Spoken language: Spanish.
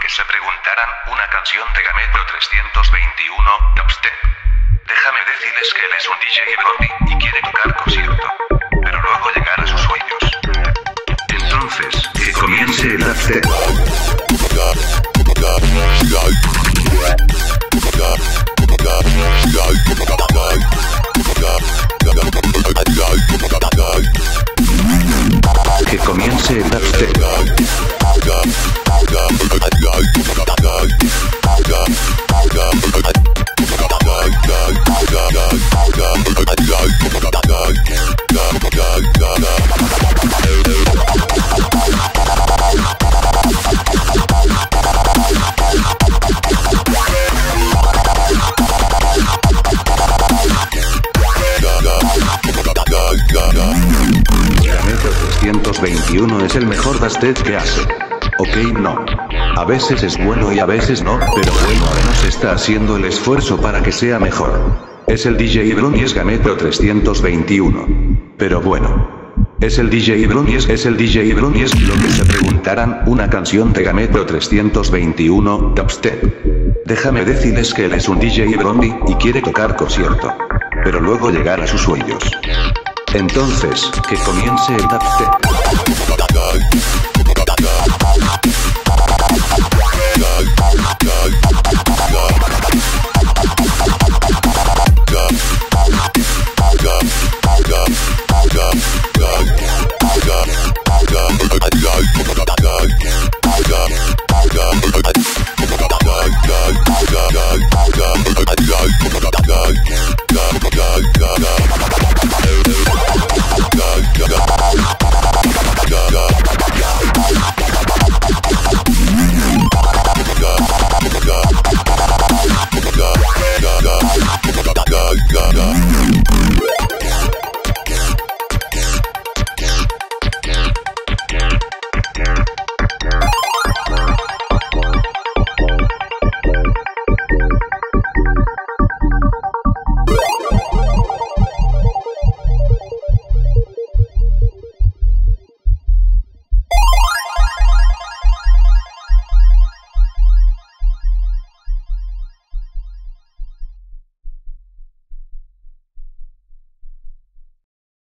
que se preguntaran, una canción de Gametro 321, Dubstep. Déjame decirles que él es un DJ Brody, y quiere tocar concierto. Pero luego llegar a sus sueños. Entonces, que comience el Dubstep. Que comience el Dubstep. Gametro 321 es el mejor dubstep que hace. Ok, no. A veces es bueno y a veces no, pero bueno, al menos está haciendo el esfuerzo para que sea mejor. Es el DJ Brony, es Gametro 321. Pero bueno. Es el DJ Brony, es el DJ Brony, es lo que se preguntaran, una canción de Gametro 321, Dubstep. Déjame decirles que él es un DJ Brony, y quiere tocar concierto. Pero luego llegar a sus sueños. Entonces, que comience el Dubstep.